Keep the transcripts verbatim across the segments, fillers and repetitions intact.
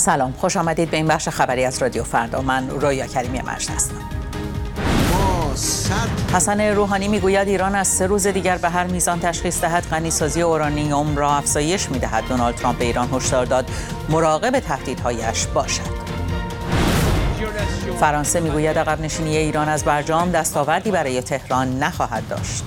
سلام، خوش آمدید به این بخش خبری از رادیو فردا. من رویا کریمی مجد هستم. حسن روحانی میگوید ایران از سه روز دیگر به هر میزان تشخیص دهد غنیسازی اورانیوم را افزایش میدهد. دونالد ترامپ به ایران هشدار داد مراقب تهدیدهایش باشد. فرانسه میگوید عقب نشینی ایران از برجام دستاوردی برای تهران نخواهد داشت.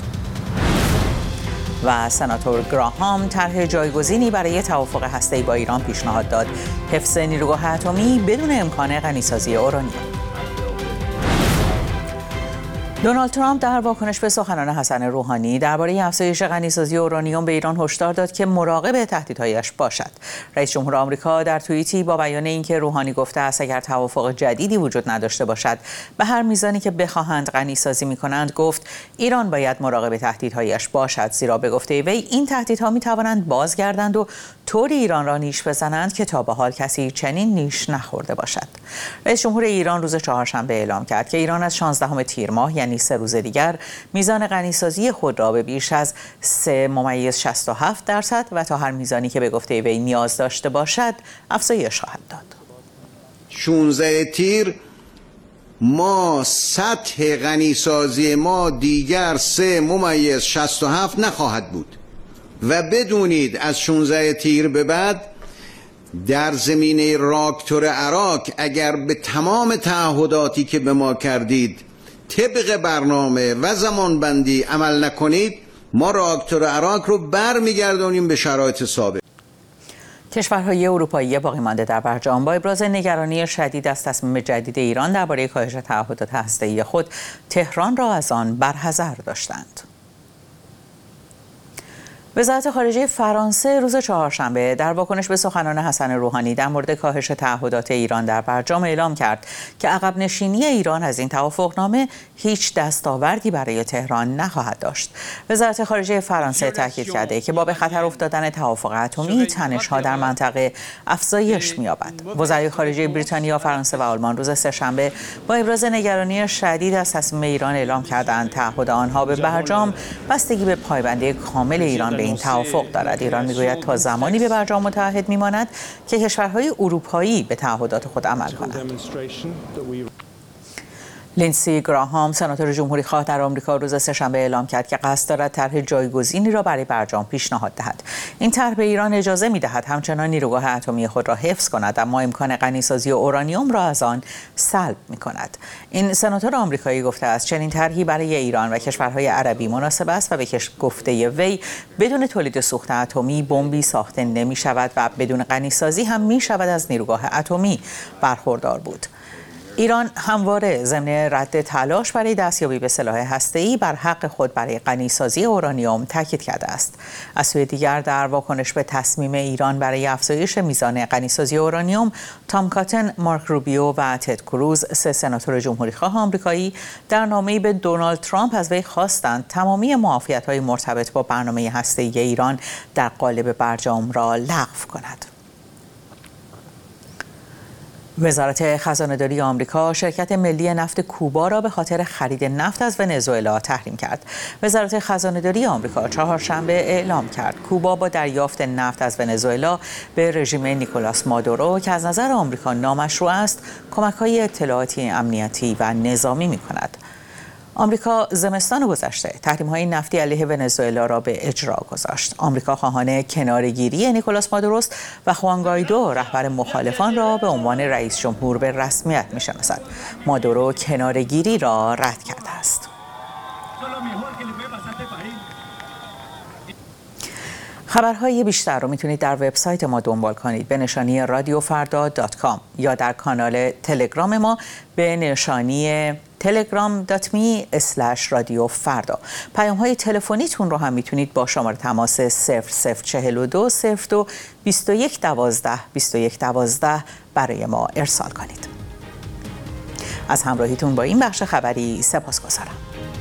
و سناتور گراهام طرح جایگزینی برای توافق هسته‌ای با ایران پیشنهاد داد. حفظ نیروگاه اتمی بدون امکان غنیسازی اورانیوم. دونالد ترامپ در واکنش به سخنان حسن روحانی درباره افزایش غنیسازی اورانیوم به ایران هشدار داد که مراقب تهدیدهایش باشد. رئیس جمهور آمریکا در توییتی با بیان اینکه روحانی گفته است اگر توافق جدیدی وجود نداشته باشد به هر میزانی که بخواهند غنیسازی می‌کنند، گفت ایران باید مراقب تهدیدهایش باشد، زیرا به گفته وی این تهدیدها می‌توانند بازگردند و طوری ایران را نیش بزنند که تا به حال کسی چنین نیش نخورده باشد. رئیس جمهور ایران روز چهارشنبه اعلام کرد که ایران از شانزدهم تیر ماه یعنی سه روز دیگر میزان غنیسازی خود را به بیش از سه ممیز شصت و هفت درصد و تا هر میزانی که به گفته وی نیاز داشته باشد افزایش خواهد داد. شانزده تیر ما سطح غنیسازی ما دیگر سه ممیز شصت و هفت نخواهد بود و بدونید از شانزده تیر به بعد در زمینه راکتور عراق اگر به تمام تعهداتی که به ما کردید طبق برنامه و زمانبندی عمل نکنید، ما راکتور عراق رو برمیگردونیم به شرایط سابق. کشورهای اروپایی باقی مانده در برجام با ابراز نگرانی شدید از تصمیم جدید ایران درباره کاهش تعهدات هسته‌ای خود، تهران را از آن برحذر داشتند. وزارت خارجه فرانسه روز چهارشنبه در واکنش به سخنان حسن روحانی در مورد کاهش تعهدات ایران در برجام اعلام کرد که عقب نشینی ایران از این توافقنامه هیچ دستاوردی برای تهران نخواهد داشت. وزارت خارجه فرانسه تاکید کرده که با به خطر افتادن توافق اتمی تنش‌ها در منطقه افزایش می‌یابد. وزرای خارجه بریتانیا، فرانسه و آلمان روز سه‌شنبه با ابراز نگرانی شدید از تصمیم ایران اعلام کردند تعهد آنها به برجام بستگی به پایبندی کامل ایران به این توافق دارد. ایران میگوید تا زمانی به برجام متحد میماند که کشورهای اروپایی به تعهدات خود عمل کنند. لیندسی گراهام، سناتور جمهوری خواه در آمریکا، روز سه‌شنبه اعلام کرد که قصد دارد طرح جایگزینی را برای برجام پیشنهاد دهد. این طرح به ایران اجازه می‌دهد همچنان نیروگاه اتمی خود را حفظ کند، اما امکان غنیسازی اورانیوم را از آن سلب می‌کند. این سناتور آمریکایی گفته است چنین طرحی برای ایران و کشورهای عربی مناسب است و به گفته وی بدون تولید سوخت اتمی بمبی ساخته نمی‌شود و بدون غنیسازی هم می‌شود از نیروگاه اتمی برخوردار بود. ایران همواره ضمن رد تلاش برای دستیابی به سلاح هسته‌ای بر حق خود برای غنیسازی اورانیوم تاکید کرده است. از سوی دیگر در واکنش به تصمیم ایران برای افزایش میزان غنیسازی اورانیوم، تام کاتن، مارک روبیو و تد کروز، سه سناتور جمهوری خواه آمریکایی، در نامه‌ای به دونالد ترامپ از وی خواستند تمامی معافیت‌های مرتبط با برنامه هسته‌ای ایران در قالب برجام را لغو کند. وزارت خزانه‌داری آمریکا شرکت ملی نفت کوبا را به خاطر خرید نفت از ونزوئلا تحریم کرد. وزارت خزانه‌داری آمریکا چهارشنبه اعلام کرد کوبا با دریافت نفت از ونزوئلا به رژیم نیکولاس مادورو که از نظر آمریکا نامشروع است، کمک‌های اطلاعاتی، امنیتی و نظامی می‌کند. آمریکا زمستان گذشته تحریم‌های نفتی علیه ونزوئلا را به اجرا گذاشت. آمریکا خواهان کناره‌گیری نیکولاس مادوروست و خوان گایدو رهبر مخالفان را به عنوان رئیس جمهور به رسمیت می‌شناسد. مادورو کناره‌گیری را رد کرده است. خبرهای بیشتر رو میتونید در وبسایت ما دنبال کنید به نشانی رادیو فردا دات کام یا در کانال تلگرام ما به نشانی تلگرام دات می اسلش رادیو فردا. پیام های تلفنیتون رو هم میتونید با شماره تماس صفر صفر چهل و دو صفر دو بیست و یک دوازده بیست و یک دوازده برای ما ارسال کنید. از همراهیتون با این بخش خبری سپاسگزارم.